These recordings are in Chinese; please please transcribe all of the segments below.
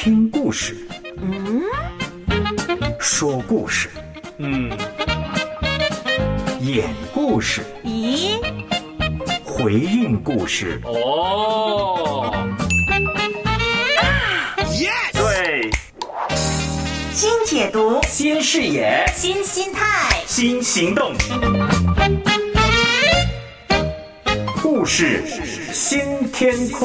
听故事，说故事，演故事， 咦， 回应故事。 Yes! 对， 新解读， 新视野， 新心态， 新行动，故事新天空。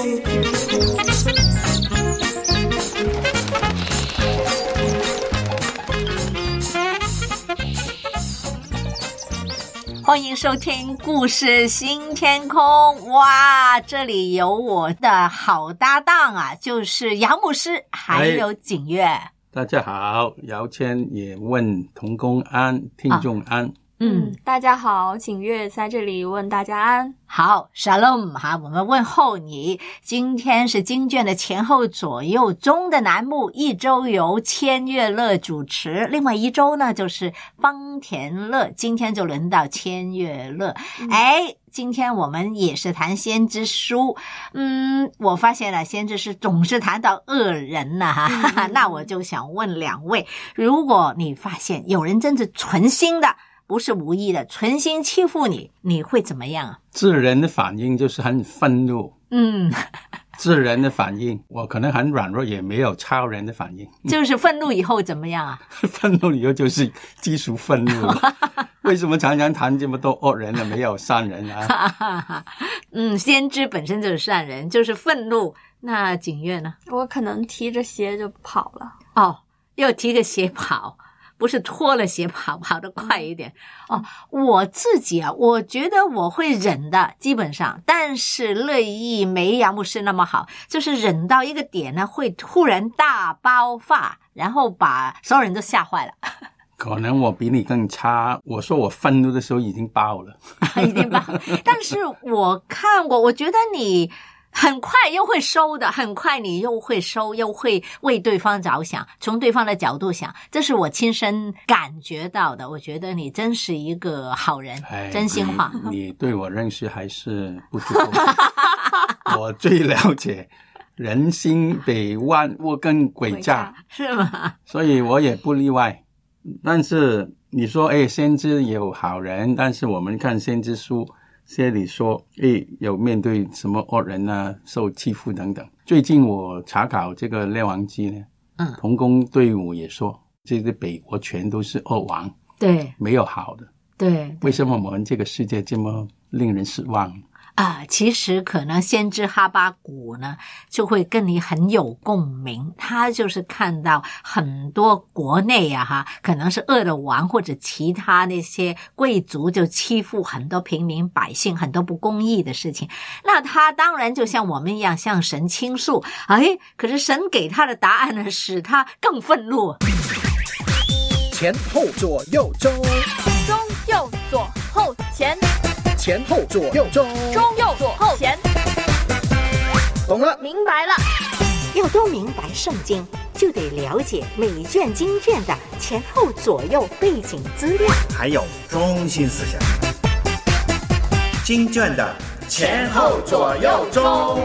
欢迎收听故事新天空。哇，这里有我的好搭档啊，就是姚牧师还有景月。 大家好，姚谦也问同工安，听众安。 大家好，景月在这里问大家安。 好 Shalom 哈，我们问候你。今天是经卷的前后左右中的栏目，一周由千月乐主持，另外一周呢就是方田乐，今天就轮到千月乐。今天我们也是谈先知书。我发现了先知书总是谈到恶人哈，那我就想问两位，如果你发现有人真是存心的，不是无意的，存心欺负你，你会怎么样啊？ 自然的反应就是很愤怒。自然的反应，我可能很软弱，也没有超人的反应。 就是愤怒以后怎么样啊？ 愤怒以后就是基础愤怒了。为什么常常谈这么多恶人呢？没有善人啊？ 先知本身就是善人，就是愤怒。那景月呢？ 我可能提着鞋就跑了。 又提个鞋跑。不是脱了鞋跑得快一点。我自己啊，我觉得我会忍的，基本上，但是乐意没杨牧师那么好，就是忍到一个点呢，会突然大爆发，然后把所有人都吓坏了。 可能我比你更差，我说我愤怒的时候已经爆了。 已经爆，但是我看过，我觉得你很快又会收的，很快你又会收，又会为对方着想，从对方的角度想，这是我亲身感觉到的。我觉得你真是一个好人，真心话。 你对我认识还是不足够。我最了解人心比万物更诡诈， 是吗？ 所以我也不例外。但是你说先知有好人，但是我们看先知书这里说有面对什么恶人啊，受欺负等等。最近我查考这个列王记呢，同工队伍也说这个北国全都是恶王， 对， 没有好的。 对， 为什么我们这个世界这么令人失望其实可能先知哈巴谷呢就会跟你很有共鸣，他就是看到很多国内可能是恶的王或者其他那些贵族就欺负很多平民百姓，很多不公义的事情，那他当然就像我们一样向神倾诉，可是神给他的答案呢使他更愤怒。 前后左右中， 中右左后前， 前后左右中， 中右左后前。 懂了， 明白了。 要都明白圣经，就得了解每卷经卷的前后左右背景资料， 还有中心思想。经卷的前后左右中。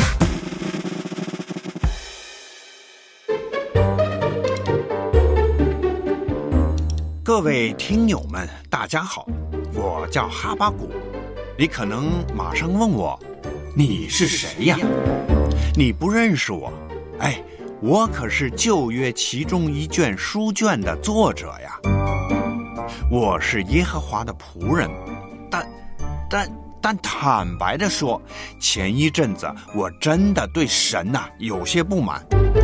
各位听友们大家好，我叫哈巴谷。你可能马上问我，你是谁呀？你不认识我？我可是旧约其中一卷书卷的作者呀。我是耶和华的仆人，但坦白地说，前一阵子我真的对神有些不满。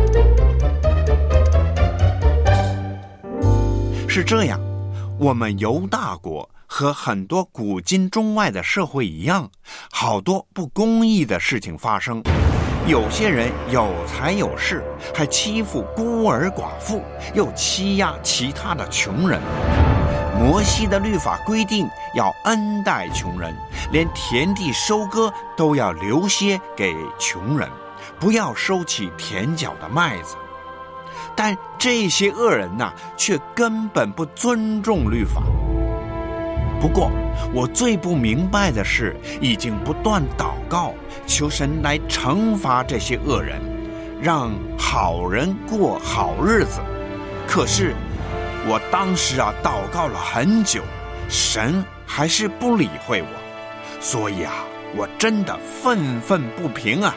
是这样，我们犹大国和很多古今中外的社会一样，好多不公义的事情发生。有些人有财有势，还欺负孤儿寡妇，又欺压其他的穷人。摩西的律法规定要恩待穷人，连田地收割都要留些给穷人，不要收起田角的麦子。但这些恶人却根本不尊重律法。不过我最不明白的是，已经不断祷告求神来惩罚这些恶人， 让好人过好日子。可是我当时祷告了很久，神还是不理会我，所以我真的愤愤不平啊。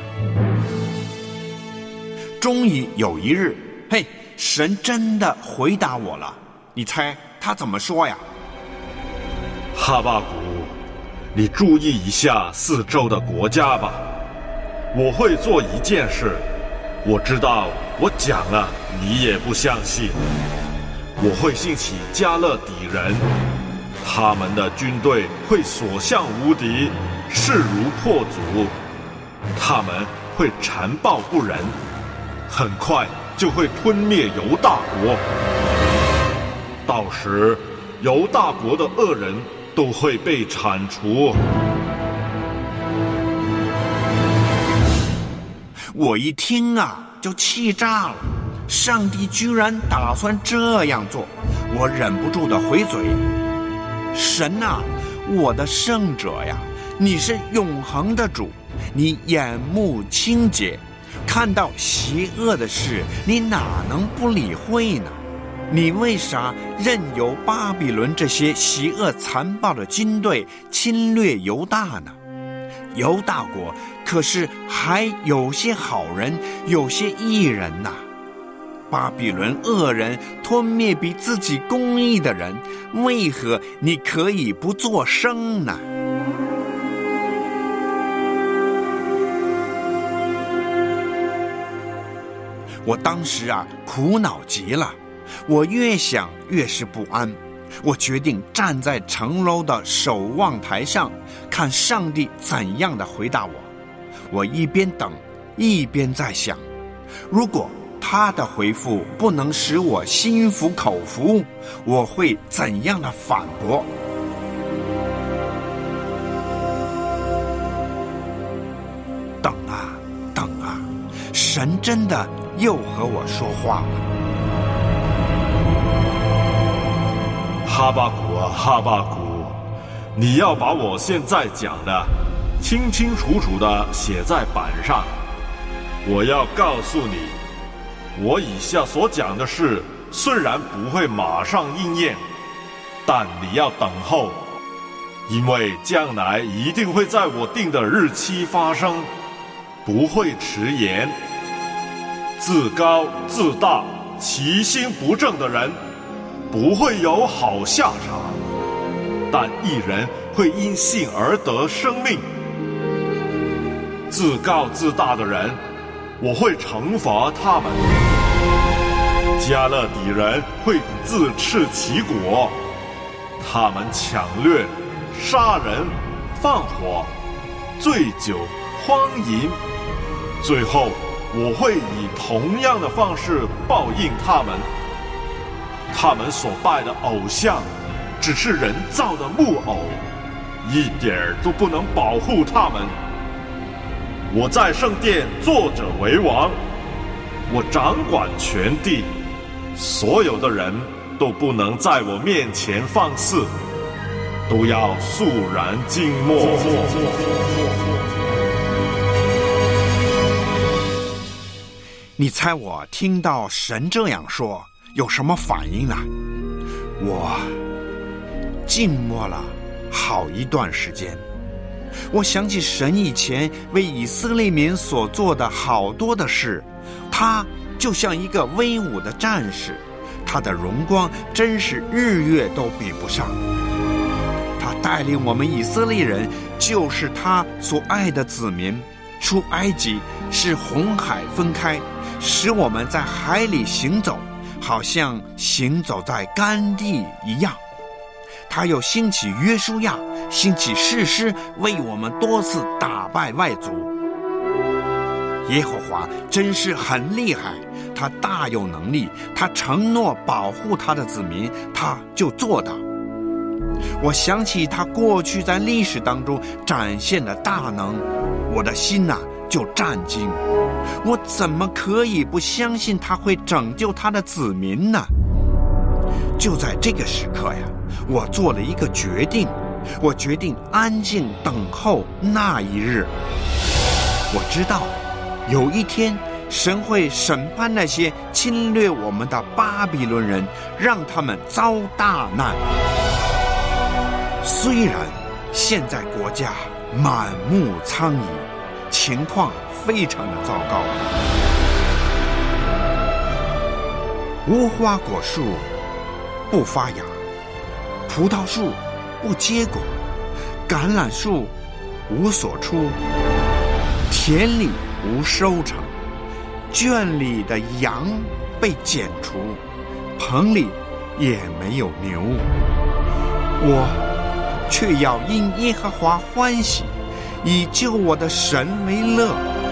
终于有一日，神真的回答我了。你猜他怎么说呀？ 哈巴谷，你注意一下四周的国家吧。我会做一件事，我知道我讲了你也不相信。我会兴起加勒底人，他们的军队会所向无敌，势如破竹。他们会残暴不仁，很快就会吞灭犹大国。到时犹大国的恶人都会被铲除。 我一听就气炸了，上帝居然打算这样做，我忍不住的回嘴：神啊，我的圣者呀，你是永恒的主，你眼目清洁，看到邪恶的事，你哪能不理会呢？你为啥任由巴比伦这些邪恶残暴的军队侵略犹大呢？犹大国可是还有些好人，有些义人呐。巴比伦恶人吞灭比自己公义的人，为何你可以不作声呢？我当时苦恼极了，我越想越是不安。我决定站在城楼的守望台上，看上帝怎样的回答我。我一边等，一边在想，如果他的回复不能使我心服口服，我会怎样的反驳？等啊等啊，神真的又和我说话了。 哈巴谷啊，哈巴谷，你要把我现在讲的清清楚楚地写在板上。我要告诉你，我以下所讲的事虽然不会马上应验，但你要等候，因为将来一定会在我定的日期发生，不会迟延。自高自大、其心不正的人不会有好下场，但义人会因信而得生命。自高自大的人，我会惩罚他们。加勒底人会自吃其果，他们抢掠、杀人、放火、醉酒、荒淫，最后我会以同样的方式报应他们。他们所拜的偶像只是人造的木偶，一点儿都不能保护他们。我在圣殿坐着为王，我掌管全地，所有的人都不能在我面前放肆，都要肃然静默。 你猜我听到神这样说有什么反应呢？我静默了好一段时间。我想起神以前为以色列民所做的好多的事，他就像一个威武的战士，他的荣光真是日月都比不上。他带领我们以色列人，就是他所爱的子民，出埃及，使红海分开，使我们在海里行走，好像行走在干地一样。他又兴起约书亚，兴起士师，为我们多次打败外族。耶和华真是很厉害，他大有能力，他承诺保护他的子民，他就做到。我想起他过去在历史当中展现的大能，我的心就战惊。我怎么可以不相信他会拯救他的子民呢？就在这个时刻呀，我做了一个决定，我决定安静等候那一日。我知道有一天神会审判那些侵略我们的巴比伦人，让他们遭大难。虽然现在国家满目疮痍，情况非常的糟糕，无花果树不发芽，葡萄树不结果，橄榄树无所出，田里无收成，圈里的羊被剪除，棚里也没有牛。我却要因耶和华欢喜，以救我的神为乐。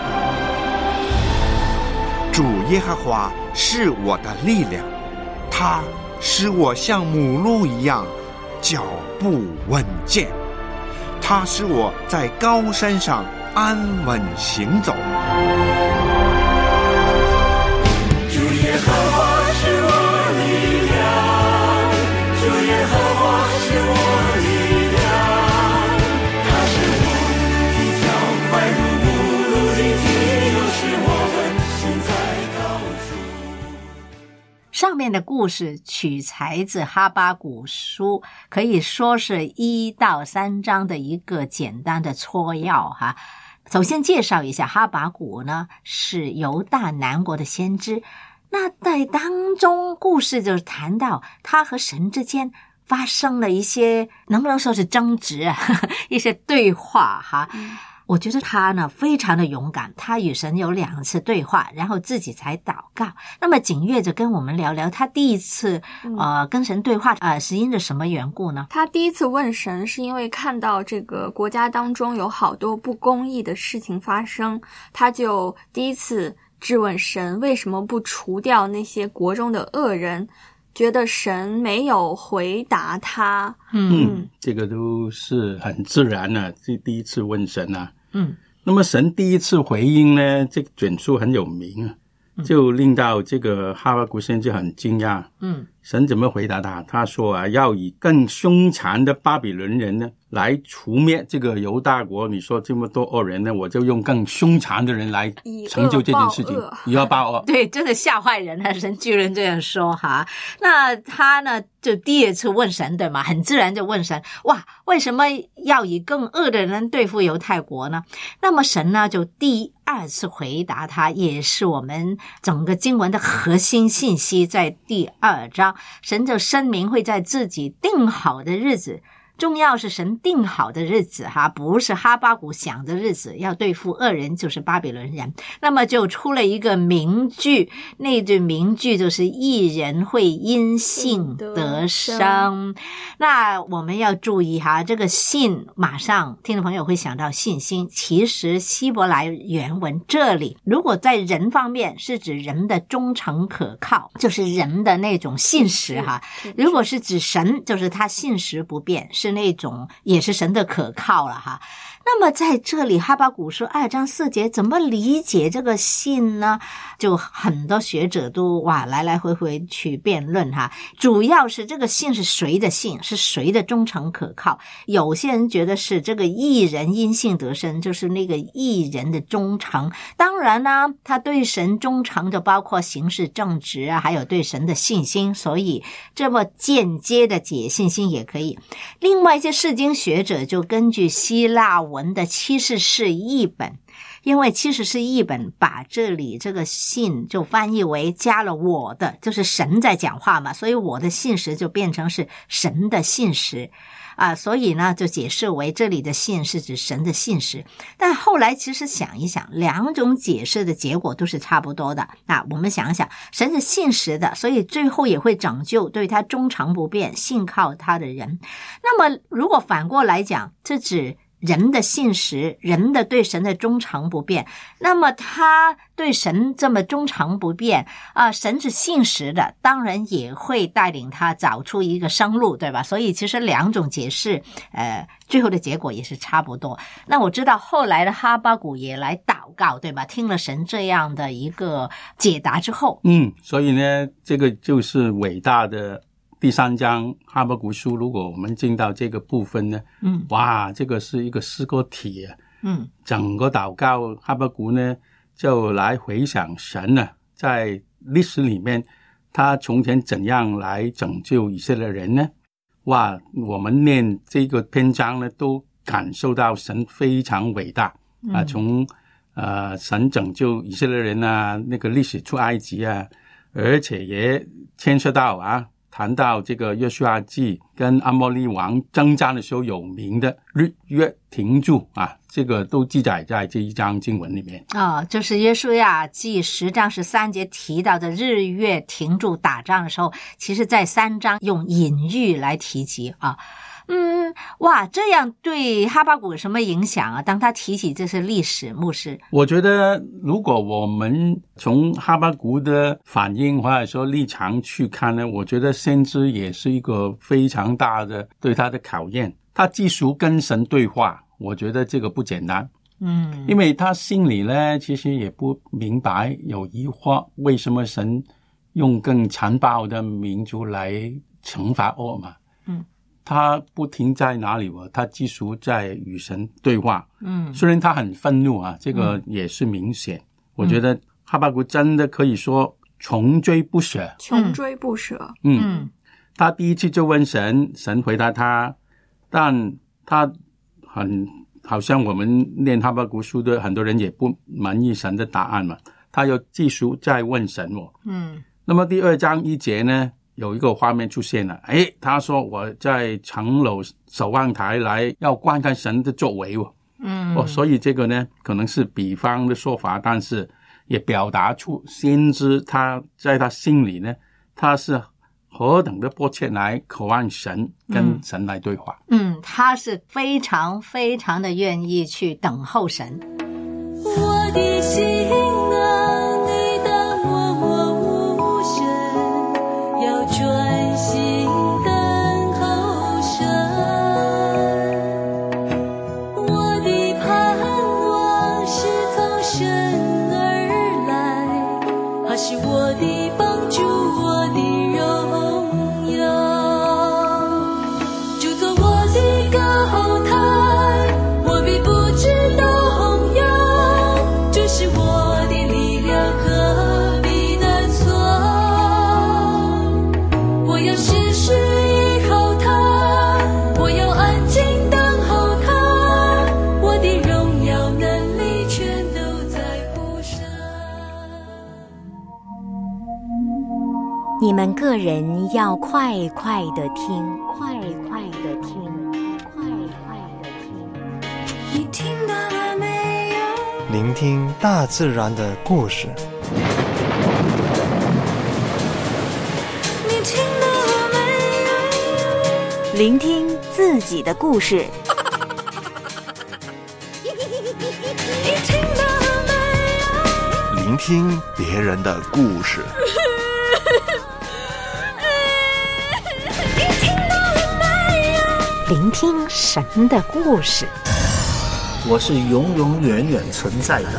主耶和华是我的力量，他使我像母鹿一样脚步稳健，他使我在高山上安稳行走。 主耶和华是我力量，主耶和华是我力量，他使我的脚快如母鹿的蹄，又使我们行在高处。 上面的故事取材自哈巴谷书，可以说是1到3章的一个简单的撮要哈。首先介绍一下哈巴谷呢，是犹大南国的先知。那在当中故事就是谈到他和神之间发生了一些，能不能说是争执啊，一些对话哈。我觉得他呢非常的勇敢，他与神有2次对话，然后自己才祷告。那么景月就跟我们聊聊他第一次跟神对话是因着什么缘故呢？ 他第一次问神是因为看到这个国家当中有好多不公义的事情发生，他就第一次质问神为什么不除掉那些国中的恶人，觉得神没有回答他。 这个都是很自然的，第一次问神啊。那么神第一次回应呢，这个卷书很有名啊，就令到这个哈巴谷先知很惊讶。神怎么回答他？他说啊，要以更凶残的巴比伦人呢来除灭这个犹大国。你说这么多恶人呢，我就用更凶残的人来成就这件事情，以恶报恶。 对，真的吓坏人啊！神居然这样说哈。那他呢就第二次问神，对吗？很自然就问神，哇，为什么要以更恶的人对付犹太国呢？那么神呢就第2次回答他，也是我们整个经文的核心信息，在第2章，神就声明会在自己定好的日子，重要是神定好的日子哈，不是哈巴谷想的日子，要对付恶人，就是巴比伦人。那么就出了一个名句，那句名句就是义人会因信得生。那我们要注意哈，这个信马上听众朋友会想到信心，其实希伯来原文这里如果在人方面是指人的忠诚可靠，就是人的那种信实哈。如果是指神，就是他信实不变，是那种也是神的可靠了哈。那么在这里哈巴谷书2章4节怎么理解这个信呢？就很多学者都来来回回去辩论哈。主要是这个信是谁的信，是谁的忠诚可靠。有些人觉得是这个义人因信得生，就是那个义人的忠诚。当然呢，他对神忠诚就包括行事正直啊，还有对神的信心，所以这么间接的解信心也可以。另外一些释经学者就根据希腊文的70士译本，因为70士译本把这里这个信就翻译为加了我的，就是神在讲话嘛，所以我的信实就变成是神的信实所以呢就解释为这里的信是指神的信实。但后来其实想一想，2种解释的结果都是差不多的。我们想一想，神是信实的，所以最后也会拯救对他忠诚不变信靠他的人。那么如果反过来讲，这指人的信实，人的对神的忠诚不变，那么他对神这么忠诚不变神是信实的，当然也会带领他找出一个生路，对吧？所以其实2种解释最后的结果也是差不多。那我知道后来的哈巴谷也来祷告，对吧？听了神这样的一个解答之后所以呢这个就是伟大的第3章哈巴谷书。如果我们进到这个部分呢哇，这个是一个诗歌体整个祷告哈巴谷呢就来回想神呢，在历史里面他从前怎样来拯救以色列人呢？哇，我们念这个篇章呢，都感受到神非常伟大啊！从神拯救以色列人啊，那个历史出埃及啊，而且也牵涉到谈到这个约书亚记跟阿摩利王征战的时候有名的日月停住啊，这个都记载在这一章经文里面就是约书亚记10章13节提到的日月停住打仗的时候，其实在3章用隐喻来提及啊。哇，这样对哈巴谷有什么影响啊？当他提起这些历史，牧师， 我觉得如果我们从哈巴谷的反应或者说立场去看呢，我觉得先知也是一个非常大的对他的考验。他技术跟神对话，我觉得这个不简单。因为他心里呢其实也不明白，有疑惑，为什么神用更残暴的民族来惩罚恶嘛？他不停在哪里他继续在与神对话。虽然他很愤怒这个也是明显。我觉得哈巴谷真的可以说穷追不舍。他第一次就问神，神回答他，但他好像我们念哈巴谷书的很多人也不满意神的答案嘛，他又继续再问神那么第2章1节呢，有一个画面出现了，他说我在城楼守望台来要观看神的作为所以这个呢可能是比方的说法，但是也表达出先知他在他心里呢，他是何等的迫切来渴望神，跟神来对话。 他是非常非常的愿意去等候神。 我的心你当我无声，要专心等候神。我的盼望是从神而来，他是我的帮助，我的荣耀。就做我的高台，我必不知动摇，这是我的力量和避难所。我要时时依靠他，我要安静等候他，我的荣耀能力全都在乎神。 你们个人要快快的听，快快的听，快快的听。 你听到了没有？ 聆听大自然的故事。 你听到了没有？ 聆听自己的故事。 你听到了没有？ 聆听别人的故事。 你听到了没有？ 聆听神的故事。 我是永永远远存在的。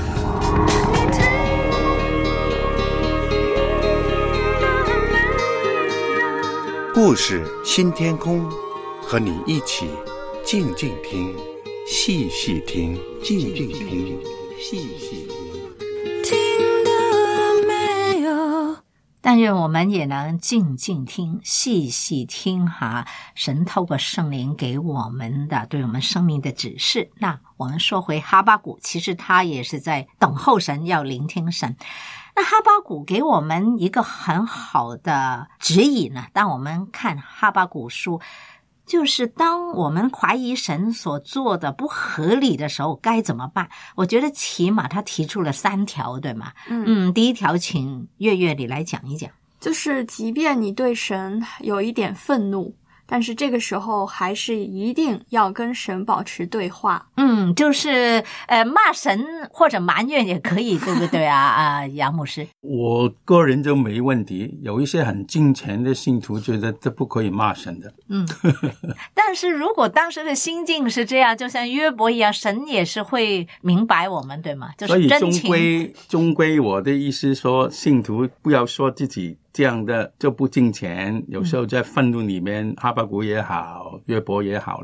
故事新天空，和你一起静静听，细细听，静静听，细细听。 听到了没有？ 但愿我们也能静静听，细细听神透过圣灵给我们的对我们生命的指示。那我们说回哈巴谷，其实他也是在等候神，要聆听神。那哈巴谷给我们一个很好的指引呢。当我们看哈巴谷书，就是当我们怀疑神所做的不合理的时候该怎么办。我觉得起码他提出了3条，对吗？第一条请月月你来讲一讲。 就是即便你对神有一点愤怒，但是这个时候还是一定要跟神保持对话。 就是骂神或者埋怨也可以，对不对啊？杨牧师， 我个人就没问题。有一些很敬虔的信徒觉得这不可以骂神的。 但是如果当时的心境是这样，就像约伯一样，神也是会明白我们，对吗？就是真情。 所以终归我的意思说，信徒不要说自己这样的就不敬虔。有时候在愤怒里面，哈巴谷也好，约伯也好呢，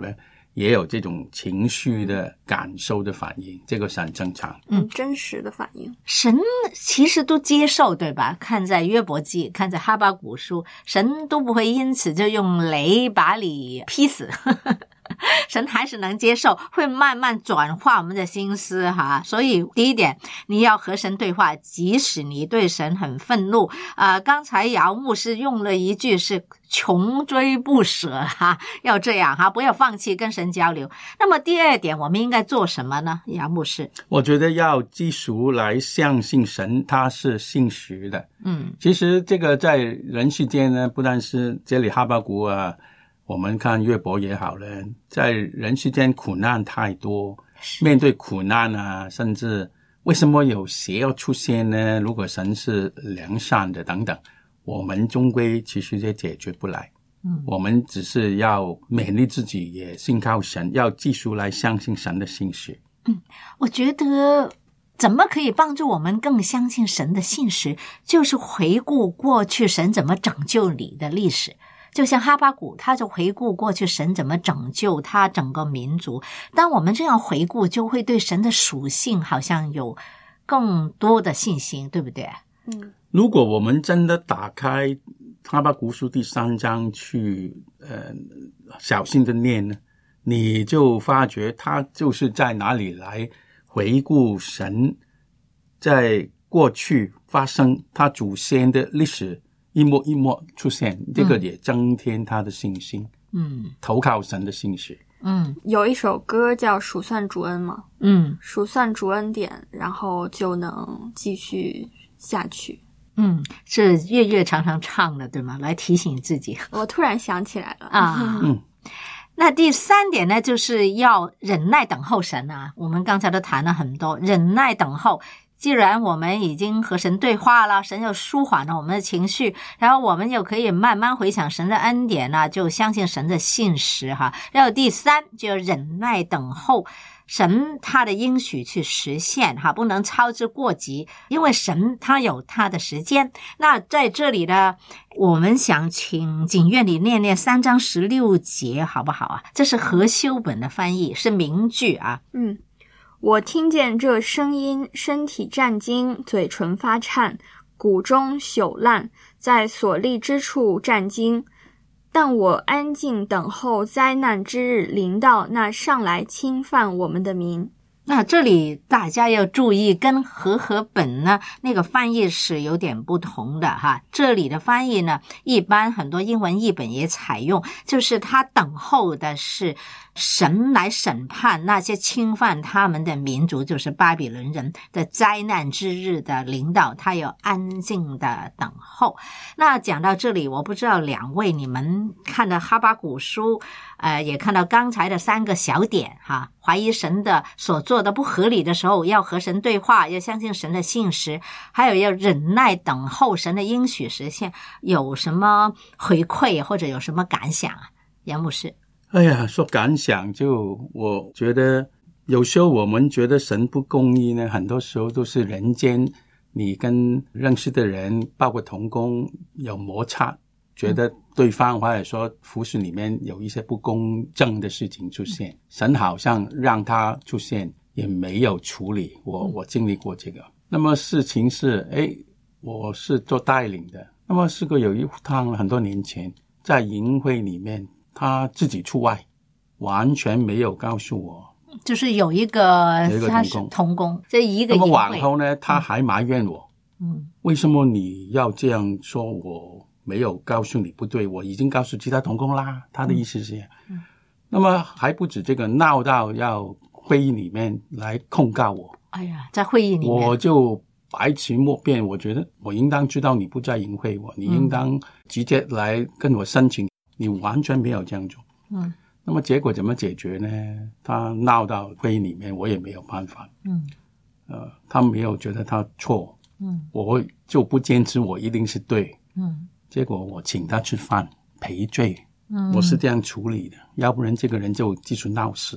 也有这种情绪的感受的反应，这个是很正常。 真实的反应。 神其实都接受，对吧？看在约伯记，看在哈巴谷书，神都不会因此就用雷把你劈死。神还是能接受，会慢慢转化我们的心思哈。所以第一点，你要和神对话，即使你对神很愤怒刚才姚牧师用了一句是穷追不舍哈，要这样哈，不要放弃跟神交流。那么第二点，我们应该做什么呢？姚牧师， 我觉得要基础来相信神，他是信实的。其实这个在人世间呢，不但是这里哈巴谷我们看约伯也好了，在人世间苦难太多，面对苦难甚至为什么有邪要出现呢？如果神是良善的等等，我们终归其实也解决不来。我们只是要勉励自己，也信靠神，要继续来相信神的信实。 我觉得怎么可以帮助我们更相信神的信实，就是回顾过去神怎么拯救你的历史。就像哈巴谷，他就回顾过去神怎么拯救他整个民族。当我们这样回顾，就会对神的属性好像有更多的信心，对不对？ 如果我们真的打开哈巴谷书第3章去小心的念呢，你就发觉他就是在哪里来回顾神在过去发生他祖先的历史，一幕一幕出现，这个也增添他的信心。投靠神的信实。 有一首歌叫数算主恩嘛，数算主恩典，然后就能继续下去。 是月月常常唱的，对吗？来提醒自己。 我突然想起来了那第3点呢，就是要忍耐等候神我们刚才都谈了很多，忍耐等候。既然我们已经和神对话了，神又舒缓了我们的情绪，然后我们又可以慢慢回想神的恩典就相信神的信实哈。然后第3，就要忍耐等候神他的应许去实现不能操之过急，因为神他有他的时间。那在这里呢，我们想请景院里念念3章16节好不好这是和修本的翻译，是名句我听见这声音，身体战惊，嘴唇发颤，骨中朽烂，在所立之处战惊。但我安静等候灾难之日临到那上来侵犯我们的民。 那这里大家要注意，跟和本呢那个翻译是有点不同的哈。这里的翻译呢，一般很多英文译本也采用，就是他等候的是神来审判那些侵犯他们的民族，就是巴比伦人的灾难之日的临到，他有安静的等候。那讲到这里，我不知道2位你们看的哈巴谷书也看到刚才的3个小点哈，怀疑神的所做的不合理的时候，要和神对话，要相信神的信实，还有要忍耐等候神的应许实现。有什么回馈或者有什么感想杨牧师？ 说感想，就我觉得有时候我们觉得神不公义呢，很多时候都是人间你跟认识的人包括同工有摩擦，觉得对方或者说服侍里面有一些不公正的事情出现，神好像让他出现也没有处理。我经历过这个。那么事情是我是做带领的，那么是个有一趟很多年前在营会里面，他自己出外，完全没有告诉我， 就是有一个他是同工，这一个营会。 那么往后呢，他还埋怨我，为什么你要这样说？我没有告诉你不对，我已经告诉其他同工啦。他的意思是那么还不止这个，闹到要会议里面来控告我。 在会议里面我就白迟莫辩，我觉得我应当知道你不在营会你应当直接来跟我申请，你完全没有这样做。那么结果怎么解决呢？他闹到会议里面，我也没有办法。他没有觉得他错，我就不坚持我一定是对。结果我请他吃饭赔罪，我是这样处理的，要不然这个人就继续闹事。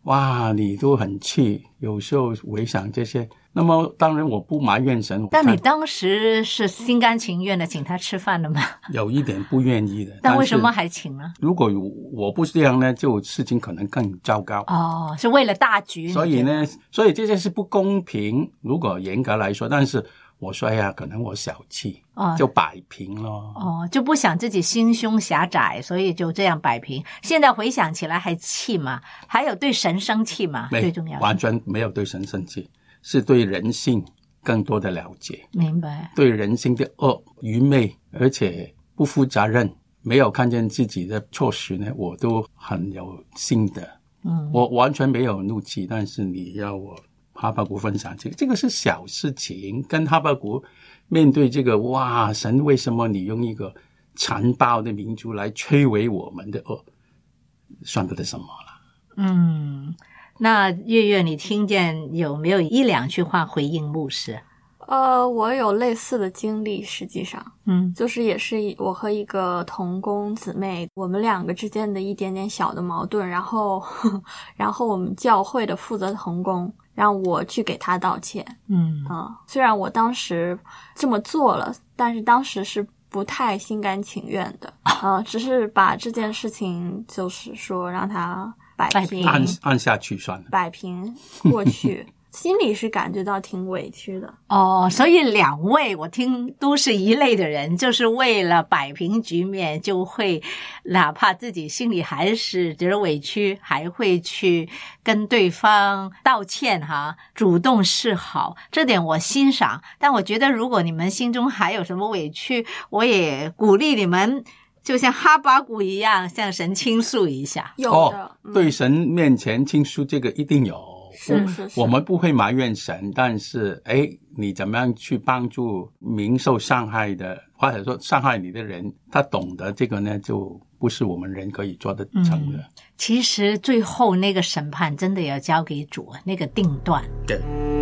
哇，你都很气，有时候回想这些。那么当然我不埋怨神， 但你当时是心甘情愿的请他吃饭的吗？ 有一点不愿意的。 但为什么还请呢？ 如果我不是这样呢，就事情可能更糟糕。 哦，是为了大局。 所以呢，所以这些是不公平，如果严格来说。但是我说呀，可能我小气，就摆平咯。 就不想自己心胸狭窄，所以就这样摆平。现在回想起来还气吗？还有对神生气吗？最重要完全没有对神生气，是对人性更多的了解。 明白。对人性的恶、愚昧，而且不负责任，没有看见自己的错失呢，我都很有心的。我完全没有怒气，但是你要我哈巴谷分享这个是小事情，跟哈巴谷面对这个哇，神为什么你用一个残暴的民族来摧毁我们的恶，算不得什么了。 那月月，你听见有没有一两句话回应牧师？ 我有类似的经历，实际上，就是也是我和一个同工姊妹，我们两个之间的一点点小的矛盾，然后我们教会的负责同工让我去给他道歉。虽然我当时这么做了，但是当时是不太心甘情愿的，只是把这件事情就是说让他摆平， 按下去算了， 摆平过去。心里是感觉到挺委屈的。 所以两位我听都是一类的人，就是为了摆平局面，就会哪怕自己心里还是觉得委屈，还会去跟对方道歉主动示好，这点我欣赏。但我觉得如果你们心中还有什么委屈，我也鼓励你们就像哈巴谷一样向神倾诉一下。 有的， 对神面前倾诉，这个一定有。 是我们不会埋怨神，但是你怎么样去帮助明受伤害的，或者说伤害你的人，他懂得这个呢，就不是我们人可以做得成的。 其实最后那个审判真的要交给主，那个定断。 对。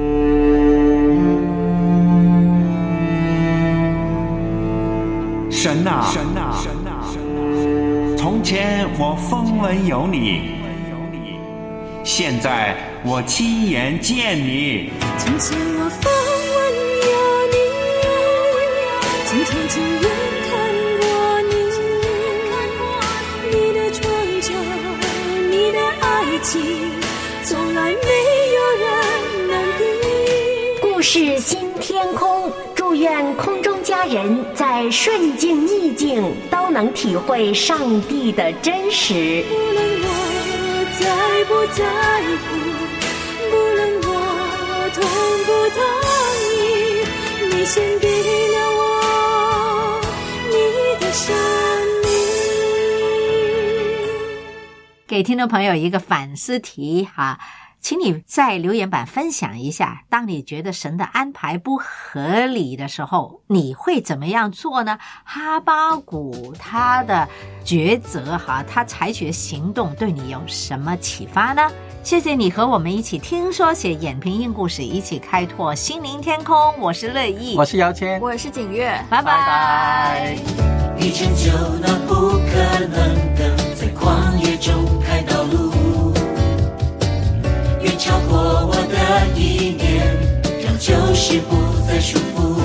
神啊，从前我风闻有你，现在我亲眼见你。 从前我风闻有你，今天亲眼看过你。你的创造，你的爱情，从来没有人能比。 故事新天空，祝愿空中家人在顺境逆境都能体会上帝的真实。 无论我在不在乎，无论我痛不痛意，你献给了我你的生命。 给听众朋友一个反思题请你在留言板分享一下，当你觉得神的安排不合理的时候，你会怎么样做呢？哈巴谷他的抉择他采取的行动对你有什么启发呢？谢谢你和我们一起听说写眼平印故事，一起开拓心灵天空。我是乐意， 我是姚谦， 我是景月， 拜拜。 你成就那不可能的，在旷野中开道路，远超过我的意念，让旧事不再束缚。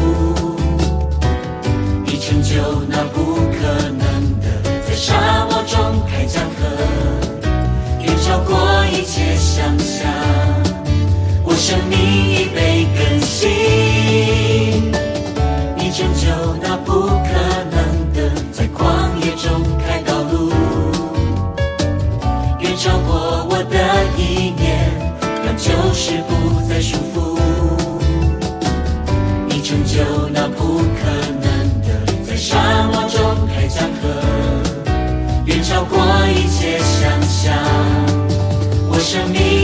你成就那不可能的，在沙漠中开江河，远超过一切想象。我生命已被更新，你成就那不可能的，在旷野中开道路，远超过我的意念，让旧事不再束缚。你成就那不可能的，在沙漠中开江河，远超过一切想象。我生命